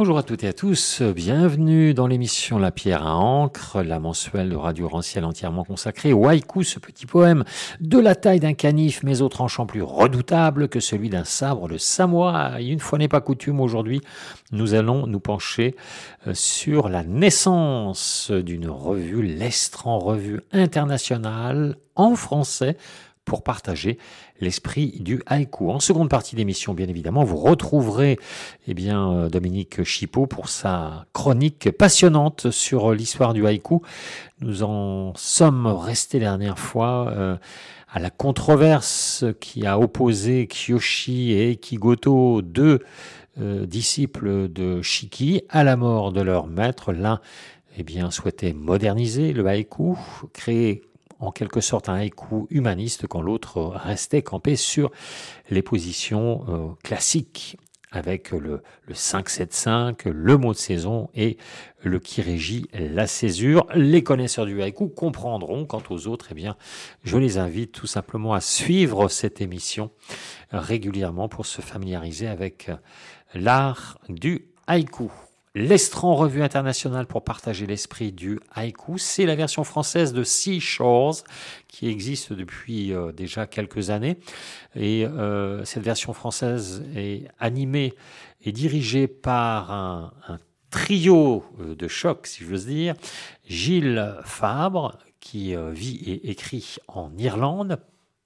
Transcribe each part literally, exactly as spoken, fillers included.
Bonjour à toutes et à tous, bienvenue dans l'émission La Pierre à Encre, la mensuelle de Radio Rancière entièrement consacrée au haïku, ce petit poème de la taille d'un canif mais au tranchant plus redoutable que celui d'un sabre de samouraï. Une fois n'est pas coutume, aujourd'hui nous allons nous pencher sur la naissance d'une revue, l'Estran Revue Internationale en français, pour partager l'esprit du haïku. En seconde partie d'émission, bien évidemment, vous retrouverez eh bien, Dominique Chipeau pour sa chronique passionnante sur l'histoire du haïku. Nous en sommes restés la dernière fois euh, à la controverse qui a opposé Kyoshi et Kigoto, deux euh, disciples de Shiki, à la mort de leur maître. L'un eh bien, souhaitait moderniser le haïku, créer en quelque sorte un haïku humaniste, quand l'autre restait campé sur les positions euh, classiques, avec le, le cinq sept cinq, le mot de saison et le qui régit la césure. Les connaisseurs du haïku comprendront. Quant aux autres, eh bien, je les invite tout simplement à suivre cette émission régulièrement pour se familiariser avec l'art du haïku. L'Estran Revue Internationale pour partager l'esprit du haïku, c'est la version française de Seashores qui existe depuis euh, déjà quelques années. Et euh, cette version française est animée et dirigée par un, un trio de choc, si j'ose dire. Gilles Fabre, qui euh, vit et écrit en Irlande,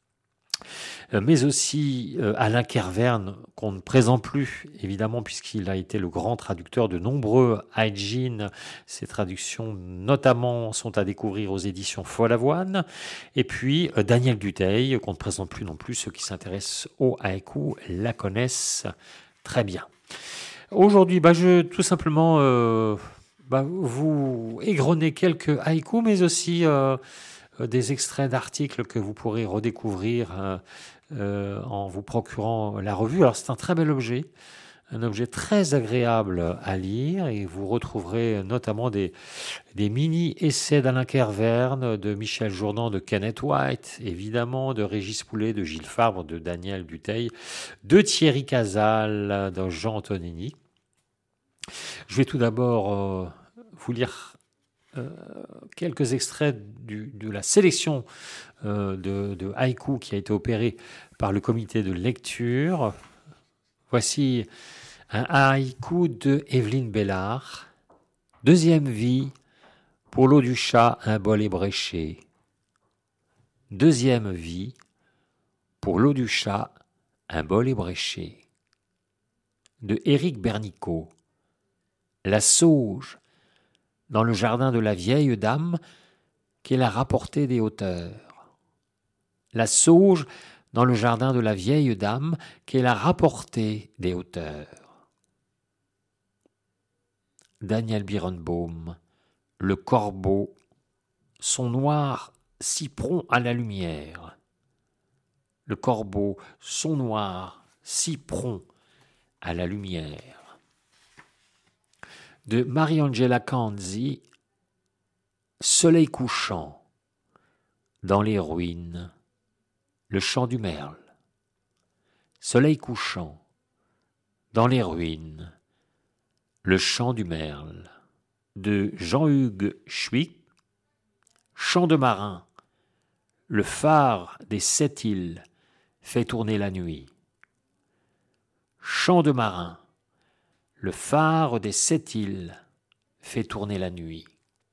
mais aussi euh, Alain Kerverne, qu'on ne présente plus, évidemment, puisqu'il a été le grand traducteur de nombreux haïjin. Ces traductions, notamment, sont à découvrir aux éditions Follavoine. Et puis, euh, Daniel Dutheil, qu'on ne présente plus non plus. Ceux qui s'intéressent au haïku la connaissent très bien. Aujourd'hui, bah, je tout simplement euh, bah, vous égrener quelques haïkus, mais aussi euh, des extraits d'articles que vous pourrez redécouvrir euh, Euh, en vous procurant la revue. Alors c'est un très bel objet, un objet très agréable à lire, et vous retrouverez notamment des, des mini-essais d'Alain Kerverne, de Michel Jourdan, de Kenneth White, évidemment, de Régis Poulet, de Gilles Fabre, de Daniel Dutheil, de Thierry Casal, de Jean Antonini. Je vais tout d'abord euh, vous lire Euh, quelques extraits du, de la sélection euh, de, de haïku qui a été opérée par le comité de lecture. Voici un haïku de Evelyne Bellard. Deuxième vie, pour l'eau du chat, un bol ébréché. Deuxième vie, pour l'eau du chat, un bol ébréché. De Éric Bernicot. La sauge, dans le jardin de la vieille dame qu'elle a rapporté des hauteurs. La sauge dans le jardin de la vieille dame qu'elle a rapporté des hauteurs. Daniel Birenbaum, le corbeau, son noir si prompt à la lumière. Le corbeau, son noir si prompt à la lumière. De Mariangela Canzi, Soleil couchant, dans les ruines, le chant du merle. Soleil couchant, dans les ruines, le chant du merle. De Jean-Hugues Schwick, Chant de marin, le phare des sept îles fait tourner la nuit. Chant de marin, le phare des sept îles fait tourner la nuit.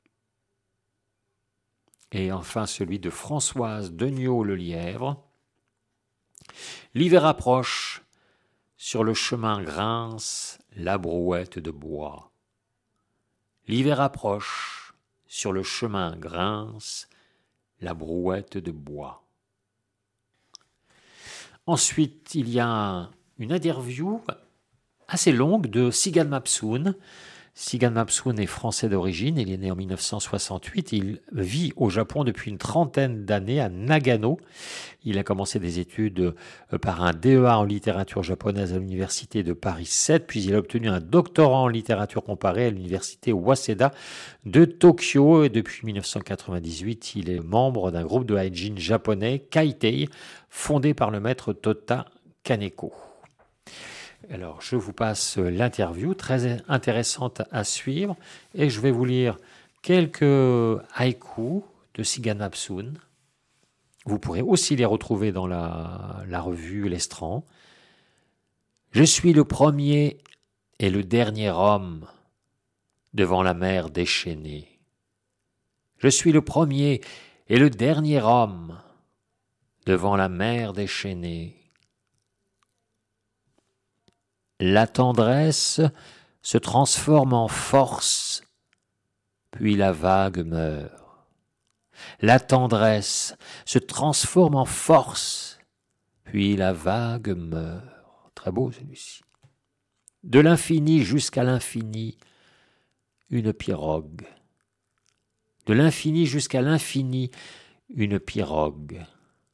Et enfin celui de Françoise Degnaud-Lelièvre. L'hiver approche, sur le chemin grince la brouette de bois. L'hiver approche, sur le chemin grince la brouette de bois. Ensuite, il y a une interview assez longue de Sigan Mapsoon. Sigan Mapsoon est français d'origine, il est né en dix-neuf cent soixante-huit, il vit au Japon depuis une trentaine d'années à Nagano. Il a commencé des études par un D E A en littérature japonaise à l'université de Paris sept, puis il a obtenu un doctorat en littérature comparée à l'université Waseda de Tokyo, et depuis dix-neuf cent quatre-vingt-dix-huit, il est membre d'un groupe de haïjin japonais, Kaitei, fondé par le maître Tota Kaneko. Alors, je vous passe l'interview, très intéressante à suivre, et je vais vous lire quelques haïkus de Sigan Mapsoun. Vous pourrez aussi les retrouver dans la, la revue L'Estran. Je suis le premier et le dernier homme devant la mer déchaînée. Je suis le premier et le dernier homme devant la mer déchaînée. La tendresse se transforme en force, puis la vague meurt. La tendresse se transforme en force, puis la vague meurt. Très beau celui-ci. De l'infini jusqu'à l'infini, une pirogue. De l'infini jusqu'à l'infini, une pirogue.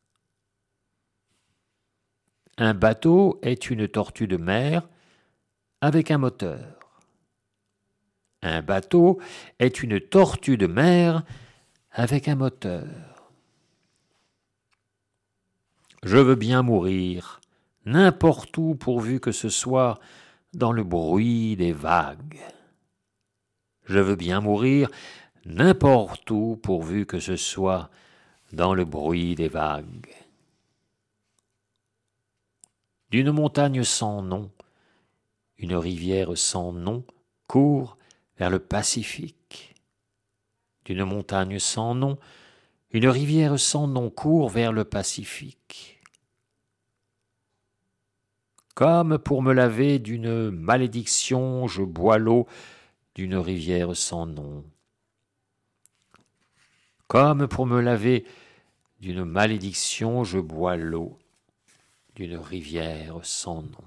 Un bateau est une tortue de mer avec un moteur. Un bateau est une tortue de mer avec un moteur. Je veux bien mourir, n'importe où pourvu que ce soit dans le bruit des vagues. Je veux bien mourir, n'importe où pourvu que ce soit dans le bruit des vagues. D'une montagne sans nom, une rivière sans nom court vers le Pacifique. D'une montagne sans nom, une rivière sans nom court vers le Pacifique. Comme pour me laver d'une malédiction, je bois l'eau d'une rivière sans nom. Comme pour me laver d'une malédiction, je bois l'eau d'une rivière sans nom.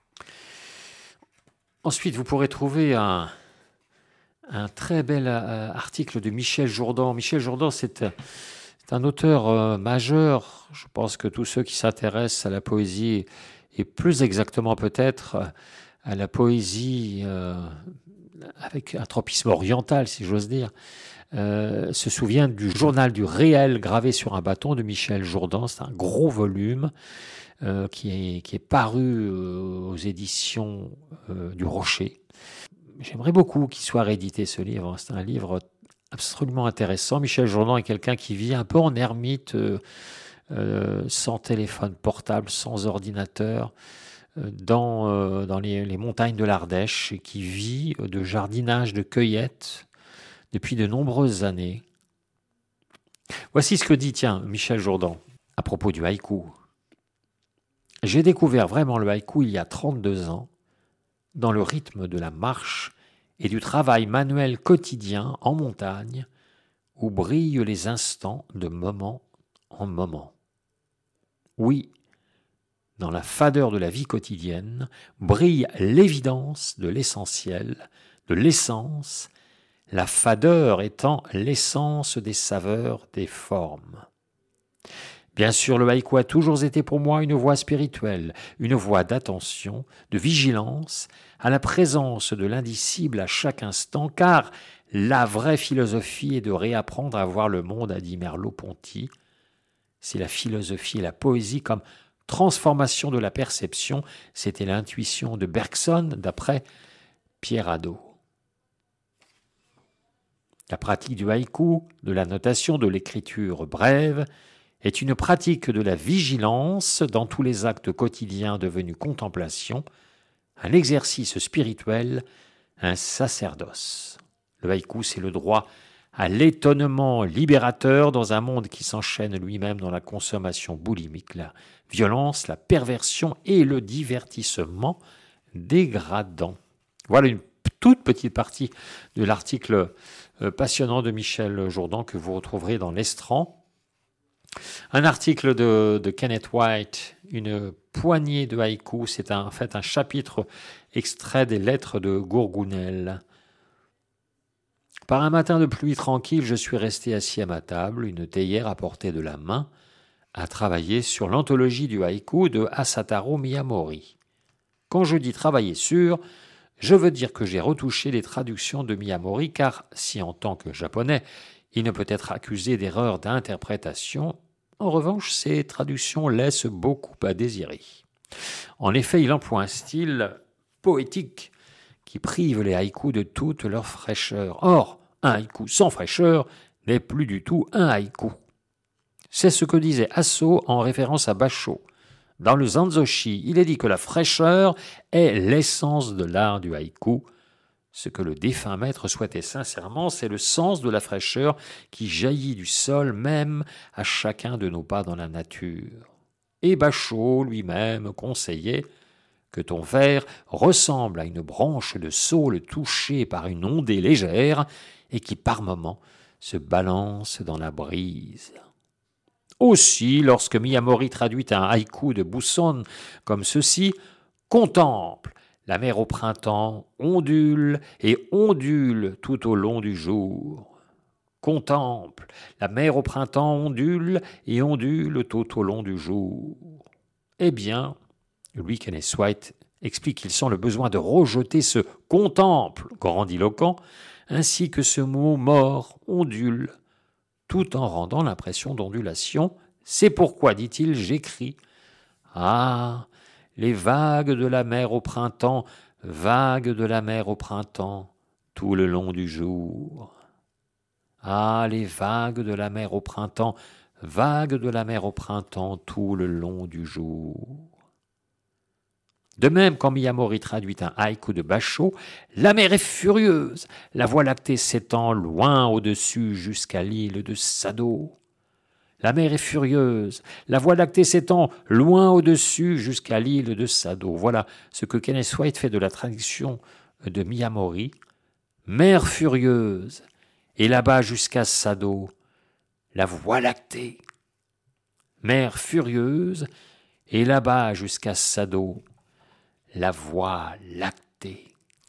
Ensuite, vous pourrez trouver un, un très bel euh, article de Michel Jourdan. Michel Jourdan, c'est, c'est un auteur euh, majeur. Je pense que tous ceux qui s'intéressent à la poésie, et plus exactement peut-être à la poésie euh, avec un tropisme oriental, si j'ose dire, euh, se souviennent du journal du réel gravé sur un bâton de Michel Jourdan. C'est un gros volume euh, qui, est, qui est paru euh, aux éditions euh, du Rocher. J'aimerais beaucoup qu'il soit réédité, ce livre. C'est un livre absolument intéressant. Michel Jourdan est quelqu'un qui vit un peu en ermite, euh, euh, sans téléphone portable, sans ordinateur, euh, dans, euh, dans les, les montagnes de l'Ardèche, et qui vit de jardinage, de cueillette depuis de nombreuses années. Voici ce que dit, tiens, Michel Jourdan, à propos du haïku. J'ai découvert vraiment le haïku il y a trente-deux ans, dans le rythme de la marche et du travail manuel quotidien en montagne, où brillent les instants de moment en moment. Oui, dans la fadeur de la vie quotidienne, brille l'évidence de l'essentiel, de l'essence, la fadeur étant l'essence des saveurs, des formes. Bien sûr, le haïku a toujours été pour moi une voie spirituelle, une voie d'attention, de vigilance, à la présence de l'indicible à chaque instant, car la vraie philosophie est de réapprendre à voir le monde, a dit Merleau-Ponty. C'est la philosophie et la poésie comme transformation de la perception, c'était l'intuition de Bergson, d'après Pierre Hadot. La pratique du haïku, de la notation, de l'écriture brève, est une pratique de la vigilance dans tous les actes quotidiens devenus contemplation, un exercice spirituel, un sacerdoce. Le haïku, c'est le droit à l'étonnement libérateur dans un monde qui s'enchaîne lui-même dans la consommation boulimique, la violence, la perversion et le divertissement dégradant. Voilà une toute petite partie de l'article passionnant de Michel Jourdan que vous retrouverez dans l'Estran. Un article de, de Kenneth White, une poignée de haïkus, c'est un, en fait un chapitre extrait des lettres de Gourgounel. Par un matin de pluie tranquille, je suis resté assis à ma table, une théière à portée de la main, à travailler sur l'anthologie du haïku de Asataro Miyamori. Quand je dis travailler sur, je veux dire que j'ai retouché les traductions de Miyamori, car si en tant que japonais, il ne peut être accusé d'erreur d'interprétation, en revanche, ces traductions laissent beaucoup à désirer. En effet, il emploie un style poétique qui prive les haïkus de toute leur fraîcheur. Or, un haïku sans fraîcheur n'est plus du tout un haïku. C'est ce que disait Asso en référence à Basho. Dans le Zanzoshi, il est dit que la fraîcheur est l'essence de l'art du haïku. Ce que le défunt maître souhaitait sincèrement, c'est le sens de la fraîcheur qui jaillit du sol même à chacun de nos pas dans la nature. Et Basho lui-même conseillait que ton vers ressemble à une branche de saule touchée par une ondée légère et qui par moments se balance dans la brise. Aussi, lorsque Miyamori traduit un haïku de Buson comme ceci, contemple, la mer au printemps ondule et ondule tout au long du jour. Contemple, la mer au printemps ondule et ondule tout au long du jour. Eh bien, Louis Kenneth White explique qu'il sent le besoin de rejeter ce contemple grandiloquent, ainsi que ce mot mort, ondule, tout en rendant l'impression d'ondulation. C'est pourquoi, dit-il, j'écris. Ah, les vagues de la mer au printemps, vagues de la mer au printemps, tout le long du jour. Ah, les vagues de la mer au printemps, vagues de la mer au printemps, tout le long du jour. De même, quand Miyamori traduit un haïku de Basho, la mer est furieuse, la voie lactée s'étend loin au-dessus jusqu'à l'île de Sado. La mer est furieuse, la voie lactée s'étend loin au-dessus jusqu'à l'île de Sado. Voilà ce que Kenneth White fait de la traduction de Miyamori. Mer furieuse, et là-bas jusqu'à Sado, la voie lactée. Mer furieuse, et là-bas jusqu'à Sado, la voie lactée.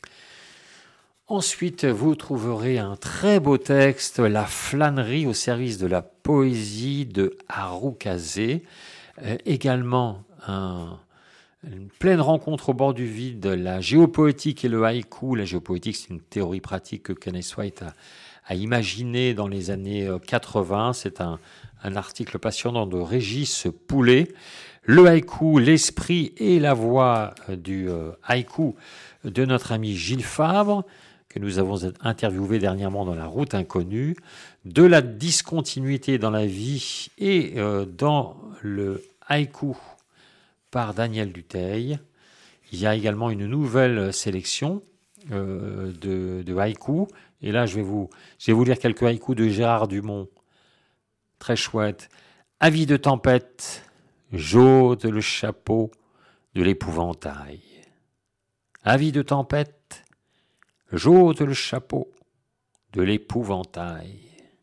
Ensuite, vous trouverez un très beau texte, La flânerie au service de la poésie de Harukaze. Euh, également, un, une pleine rencontre au bord du vide, la géopoétique et le haïku. La géopoétique, c'est une théorie pratique que Kenneth White a, a imaginée dans les années quatre-vingts. C'est un, un article passionnant de Régis Poulet. Le haïku, l'esprit et la voix du euh, haïku de notre ami Gilles Fabre, que nous avons interviewé dernièrement dans La Route Inconnue, de la discontinuité dans la vie et euh, dans le haïku par Daniel Dutheil. Il y a également une nouvelle sélection euh, de, de haïku, et là je vais, vous, je vais vous lire quelques haïkus de Gérard Dumont, très chouette. Avis de tempête, j'ôte le chapeau de l'épouvantail. Avis de tempête, j'ôte le chapeau de l'épouvantail.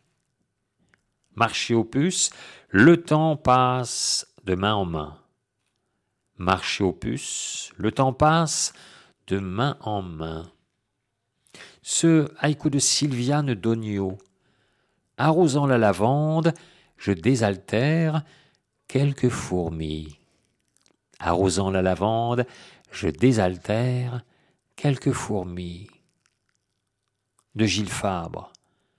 Marché aux puces, le temps passe de main en main. Marché aux puces, le temps passe de main en main. Ce haïku de Sylviane Dogno. Arrosant la lavande, je désaltère quelques fourmis. Arrosant la lavande, je désaltère quelques fourmis. De Gilles Fabre.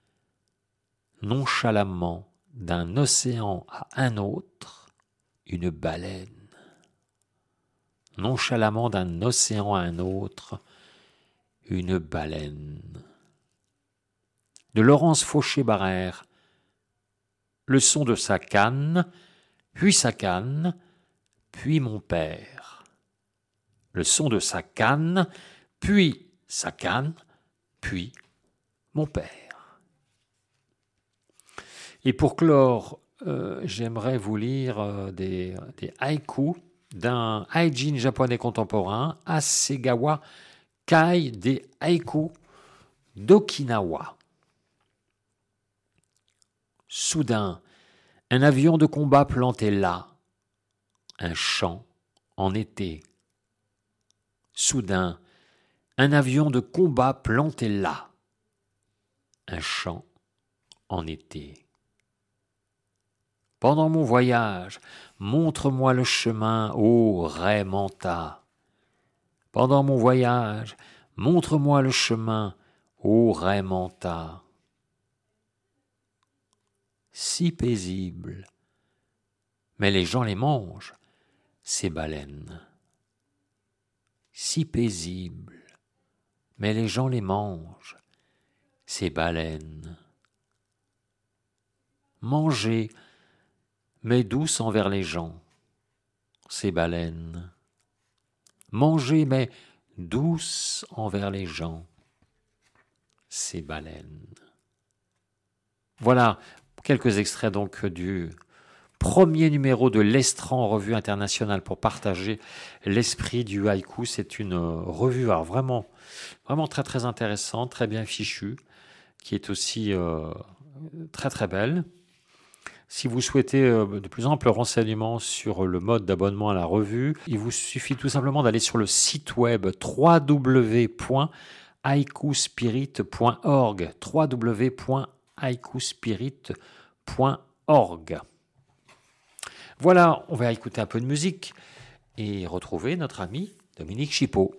Nonchalamment, d'un océan à un autre, une baleine. Nonchalamment d'un océan à un autre, une baleine. De Laurence Fauché-Barrère. Le son de sa canne, puis sa canne, puis mon père. Le son de sa canne, puis sa canne, puis mon père. Et pour clore, euh, j'aimerais vous lire euh, des, des haïkus d'un haïjin japonais contemporain, Hasegawa Kai des haïkus d'Okinawa. Soudain, un avion de combat planté là, un champ en été. Soudain, un avion de combat planté là, un champ en été. Pendant mon voyage, montre-moi le chemin, ô Ray Manta. Pendant mon voyage, montre-moi le chemin, ô Ray Manta. Si paisible, mais les gens les mangent, ces baleines. si paisibles, mais les gens les mangent, ces baleines. Manger, mais douce envers les gens, ces baleines. Manger, mais douce envers les gens, ces baleines. Voilà quelques extraits donc du premier numéro de l'Estran, revue internationale, pour partager l'esprit du haïku. C'est une revue alors vraiment, vraiment très très intéressante, très bien fichue, qui est aussi euh, très très belle. Si vous souhaitez euh, de plus amples renseignements sur le mode d'abonnement à la revue, il vous suffit tout simplement d'aller sur le site web w w w point haïku spirit point org, w w w point haïku spirit point org. Voilà, on va écouter un peu de musique et retrouver notre ami Dominique Chipeau.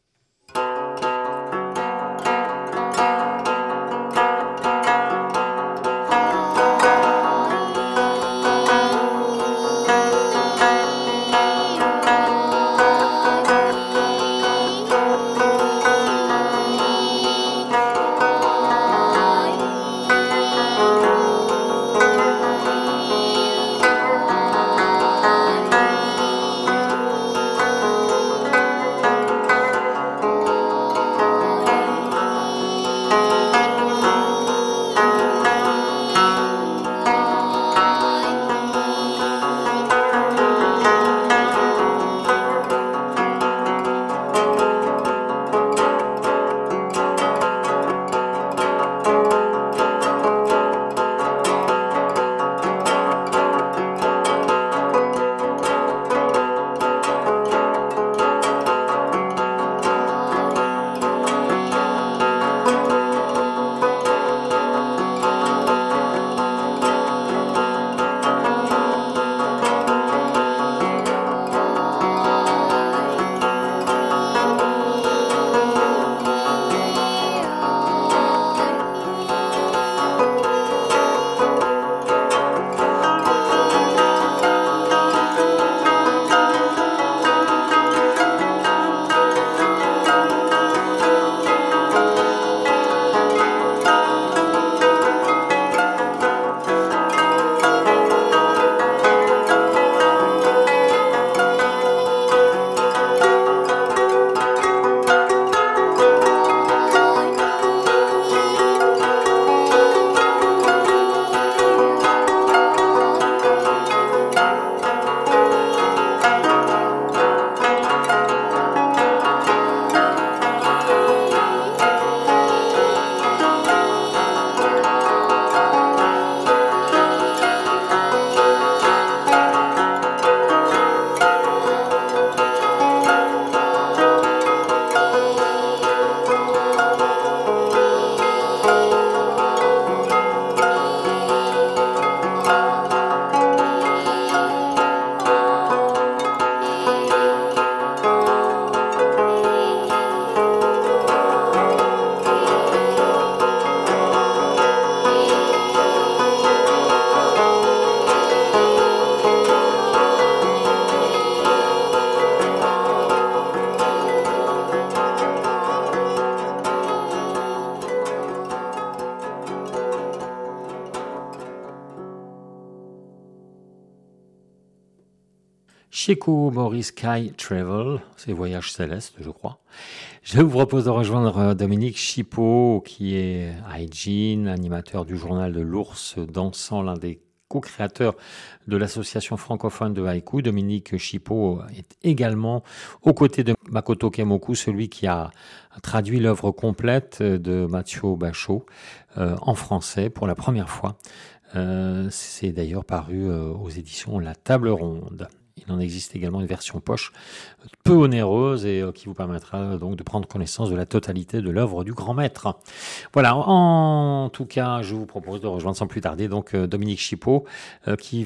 Chieko Mori Sky Travel, c'est Voyage Céleste, je crois. Je vous propose de rejoindre Dominique Chipeau, qui est Haijin, animateur du journal de l'ours dansant, l'un des co-créateurs de l'association francophone de haïku. Dominique Chipeau est également aux côtés de Makoto Kemoku, celui qui a traduit l'œuvre complète de Mathieu Bachot euh, en français pour la première fois. Euh, c'est d'ailleurs paru euh, aux éditions La Table Ronde. Il en existe également une version poche peu onéreuse et euh, qui vous permettra donc de prendre connaissance de la totalité de l'œuvre du grand maître. Voilà, en, en tout cas, je vous propose de rejoindre sans plus tarder donc euh, Dominique Chipeau euh, qui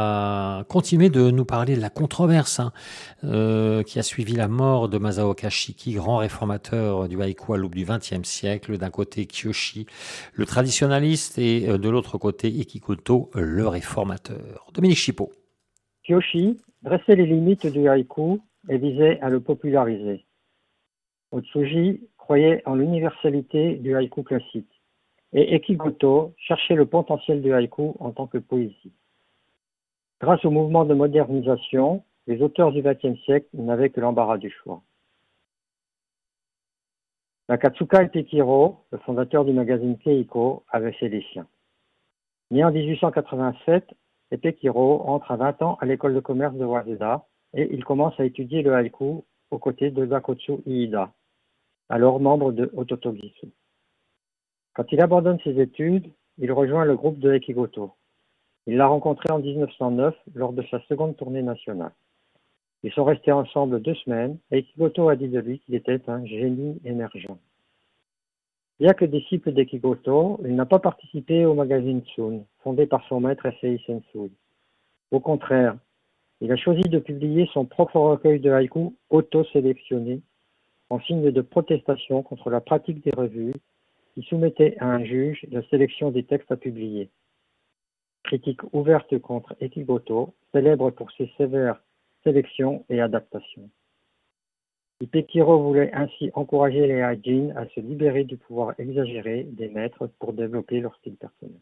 va continuer de nous parler de la controverse hein, euh, qui a suivi la mort de Masaoka Shiki, grand réformateur du haïku à l'aube du vingtième siècle. D'un côté Kyoshi, le traditionnaliste, et euh, de l'autre côté Ikikoto, le réformateur. Dominique Chipeau. Kyoshi dressait les limites du haïku et visait à le populariser. Otsuji croyait en l'universalité du haïku classique et Ekigoto cherchait le potentiel du haïku en tant que poésie. Grâce au mouvement de modernisation, les auteurs du vingtième siècle n'avaient que l'embarras du choix. Nakatsuka Epekiro, le fondateur du magazine Keiko, avait fait les siens. Né en dix-huit cent quatre-vingt-sept, Epekiro entre à vingt ans à l'école de commerce de Waseda et il commence à étudier le haïku aux côtés de Dakotsu Iida, alors membre de Hototogisu. Quand il abandonne ses études, il rejoint le groupe de Ekigoto. Il l'a rencontré en mille neuf cent neuf lors de sa seconde tournée nationale. Ils sont restés ensemble deux semaines et Ekigoto a dit de lui qu'il était un génie émergent. Bien que disciple d'Ekigoto, il n'a pas participé au magazine Tsun, fondé par son maître Issei Sensui. Au contraire, il a choisi de publier son propre recueil de haïku auto-sélectionné en signe de protestation contre la pratique des revues qui soumettait à un juge la sélection des textes à publier. Critique ouverte contre Ekigoto, célèbre pour ses sévères sélections et adaptations. Ipekiro voulait ainsi encourager les Haijin à se libérer du pouvoir exagéré des maîtres pour développer leur style personnel.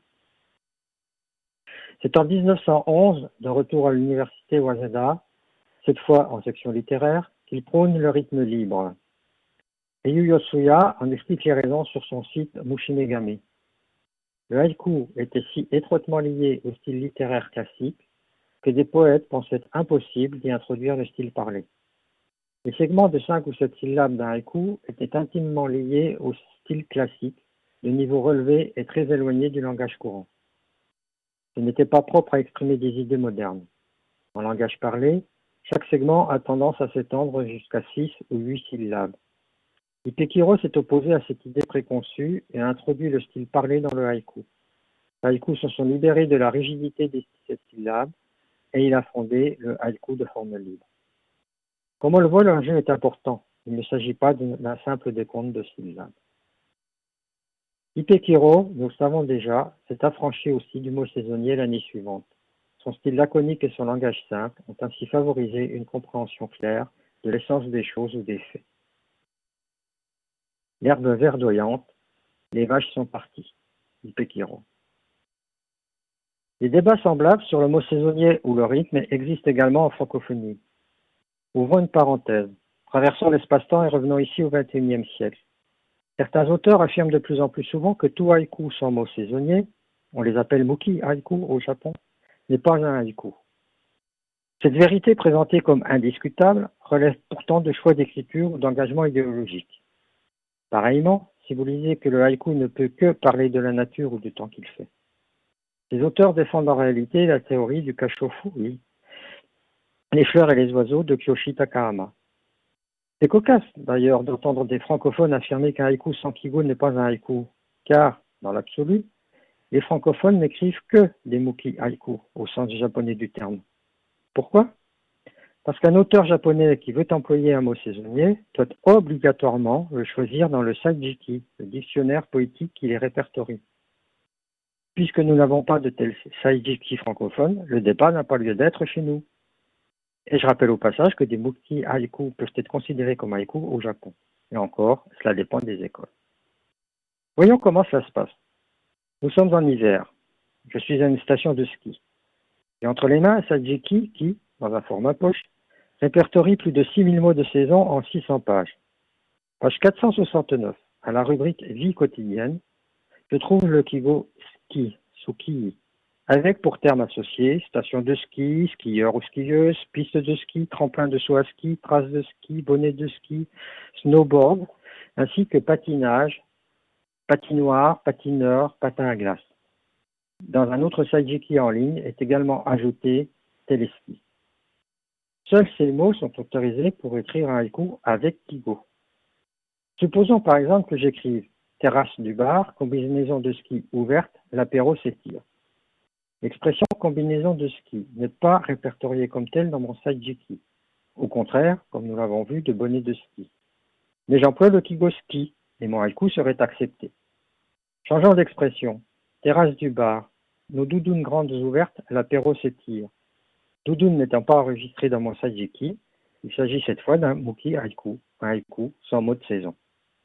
C'est en mille neuf cent onze, de retour à l'université Waseda, cette fois en section littéraire, qu'il prône le rythme libre. Eiyu Yosuya en explique les raisons sur son site Mushinegami. Le haïku était si étroitement lié au style littéraire classique que des poètes pensaient impossible d'y introduire le style parlé. Les segments de cinq ou sept syllabes d'un haïku étaient intimement liés au style classique, de niveau relevé et très éloigné du langage courant. Ce n'était pas propre à exprimer des idées modernes. En langage parlé, chaque segment a tendance à s'étendre jusqu'à six ou huit syllabes. Ipekiro s'est opposé à cette idée préconçue et a introduit le style parlé dans le haïku. Les haïkus se sont libérés de la rigidité des sept syllabes et il a fondé le haïku de forme libre. Comme on le voit, l'enjeu est important. Il ne s'agit pas d'un simple décompte de syllabes. Ipekiro, nous le savons déjà, s'est affranchi aussi du mot saisonnier l'année suivante. Son style laconique et son langage simple ont ainsi favorisé une compréhension claire de l'essence des choses ou des faits. L'herbe verdoyante, les vaches sont parties. Ipekiro. Des débats semblables sur le mot saisonnier ou le rythme existent également en francophonie. Ouvrons une parenthèse. Traversons l'espace-temps et revenons ici au vingt et unième siècle. Certains auteurs affirment de plus en plus souvent que tout haïku sans mot saisonnier, on les appelle muki haïku au Japon, n'est pas un haïku. Cette vérité présentée comme indiscutable relève pourtant de choix d'écriture ou d'engagement idéologique. Pareillement, si vous lisez que le haïku ne peut que parler de la nature ou du temps qu'il fait. Ces auteurs défendent en réalité la théorie du kashofuri, les fleurs et les oiseaux de Kyoshi Takahama. C'est cocasse d'ailleurs d'entendre des francophones affirmer qu'un haïku sans kigo n'est pas un haïku, car, dans l'absolu, les francophones n'écrivent que des muki haïku au sens japonais du terme. Pourquoi? Parce qu'un auteur japonais qui veut employer un mot saisonnier doit obligatoirement le choisir dans le Saijiki, le dictionnaire poétique qui les répertorie. Puisque nous n'avons pas de tel Saijiki francophone, le débat n'a pas lieu d'être chez nous. Et je rappelle au passage que des muki haïku peuvent être considérés comme haïku au Japon. Et encore, cela dépend des écoles. Voyons comment ça se passe. Nous sommes en hiver. Je suis à une station de ski. J'ai entre les mains un Saijiki qui, dans un format poche, répertorie plus de six mille mots de saison en six cents pages. Page quatre cent soixante-neuf, à la rubrique Vie quotidienne, je trouve le kigo ski, suki, avec pour termes associés station de ski, skieur ou skieuse, piste de ski, tremplin de saut à ski, trace de ski, bonnet de ski, snowboard, ainsi que patinage, patinoire, patineur, patin à glace. Dans un autre Saijiki en ligne est également ajouté téléski. Seuls ces mots sont autorisés pour écrire un haïku avec kigo. Supposons par exemple que j'écrive terrasse du bar, combinaison de ski ouverte, l'apéro s'étire. L'expression combinaison de ski n'est pas répertoriée comme telle dans mon Saijiki. Au contraire, comme nous l'avons vu, de bonnet de ski. Mais j'emploie le kigo ski et mon haïku serait accepté. Changeant d'expression, terrasse du bar, nos doudounes grandes ouvertes, l'apéro s'étire. Doudoune n'étant pas enregistré dans mon Saijiki, Il s'agit cette fois d'un Muki haïku, un haïku sans mot de saison.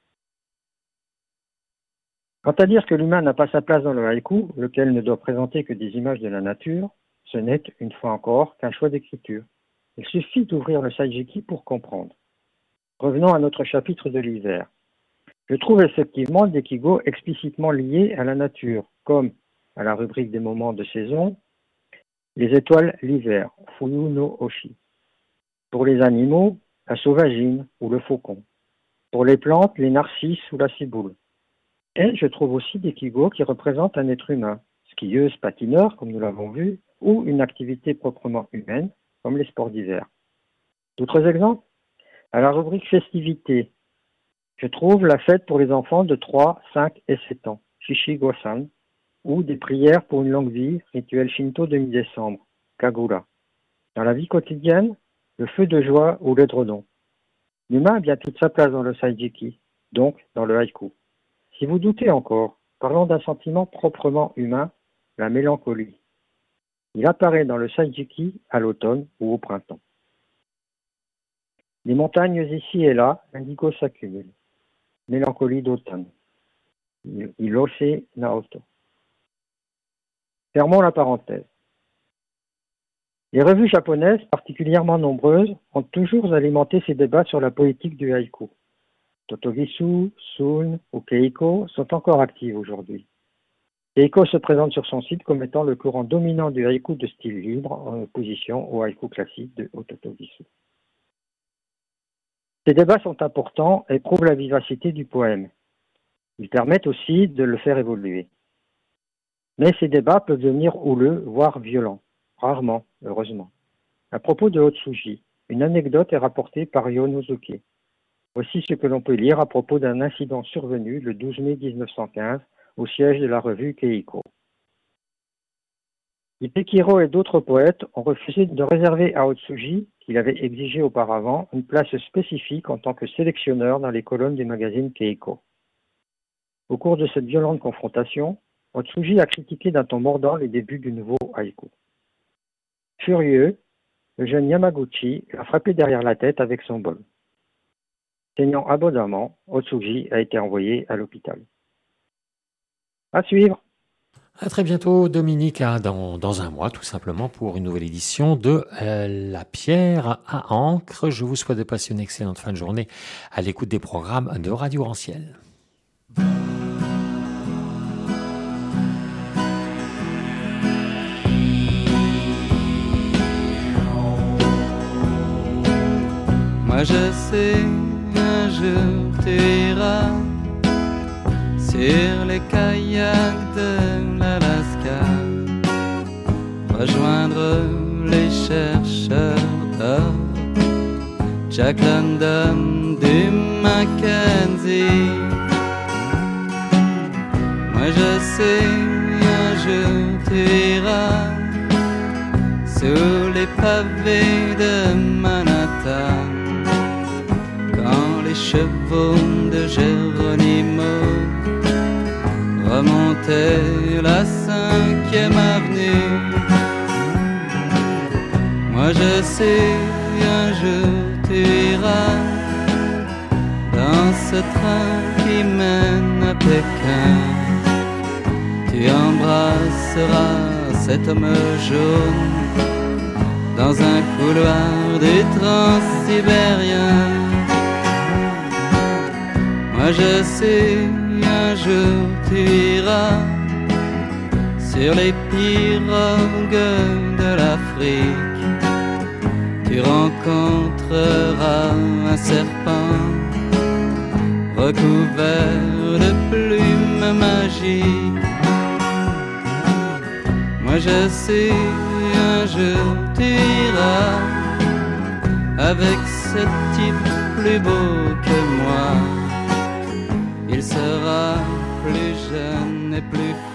Quant à dire que l'humain n'a pas sa place dans le haïku, lequel ne doit présenter que des images de la nature, ce n'est, une fois encore, qu'un choix d'écriture. Il suffit d'ouvrir le Saijiki pour comprendre. Revenons à notre chapitre de l'hiver. Je trouve effectivement des kigo explicitement liés à la nature, comme, à la rubrique des moments de saison, les étoiles l'hiver, Fuyu no Oshi. Pour les animaux, la sauvagine ou le faucon. Pour les plantes, les narcisses ou la ciboule. Et je trouve aussi des kigo qui représentent un être humain, skieuse, patineur, comme nous l'avons vu, ou une activité proprement humaine, comme les sports d'hiver. D'autres exemples? À la rubrique festivité, je trouve la fête pour les enfants de trois, cinq et sept ans, Shishigo-san, ou des prières pour une longue vie, rituel Shinto de mi-décembre, Kagura. Dans la vie quotidienne, le feu de joie ou l'édredon. L'humain a bien toute sa place dans le Saijiki, donc dans le haïku. Si vous doutez encore, parlons d'un sentiment proprement humain, la mélancolie. Il apparaît dans le Saijiki à l'automne ou au printemps. Les montagnes ici et là, l'indigo s'accumule. Mélancolie d'automne. Ilose Naoto. Fermons la parenthèse. Les revues japonaises, particulièrement nombreuses, ont toujours alimenté ces débats sur la poétique du haïku. Totogisu, Sun ou Keiko sont encore actives aujourd'hui. Keiko se présente sur son site comme étant le courant dominant du haïku de style libre en opposition au haïku classique de Totogisu. Ces débats sont importants et prouvent la vivacité du poème. Ils permettent aussi de le faire évoluer. Mais ces débats peuvent devenir houleux, voire violents. Rarement, heureusement. À propos de Otsuji, une anecdote est rapportée par Yonosuke. Voici ce que l'on peut lire à propos d'un incident survenu le douze mai mille neuf cent quinze au siège de la revue Keiko. Hipekiro et d'autres poètes ont refusé de réserver à Otsuji, qu'il avait exigé auparavant, une place spécifique en tant que sélectionneur dans les colonnes du magazine Keiko. Au cours de cette violente confrontation, Otsuji a critiqué d'un ton mordant les débuts du nouveau haïku. Furieux, le jeune Yamaguchi l'a frappé derrière la tête avec son bol. Saignant abondamment, Otsuji a été envoyé à l'hôpital. À suivre. À très bientôt, Dominique, hein, dans, dans un mois, tout simplement, pour une nouvelle édition de euh, La Pierre à Encre. Je vous souhaite de passer une excellente fin de journée à l'écoute des programmes de Radio Ranciel. Moi je sais, un jour tu iras sur les kayaks de l'Alaska, rejoindre les chercheurs d'or, Jack London du Mackenzie. Moi je sais, un jour tu iras sous les pavés de Manhattan, quand les chevaux de Geronimo remontaient la cinquième avenue. Moi je sais, un jour tu iras dans ce train qui mène à Pékin. Tu embrasseras cet homme jaune dans un couloir du Transsibérien. Moi je sais, un jour tu iras sur les pirogues de l'Afrique. Tu rencontreras un serpent recouvert de plumes magiques. Moi je sais, un jour tu iras avec ce type plus beau que moi. Il sera plus jeune et plus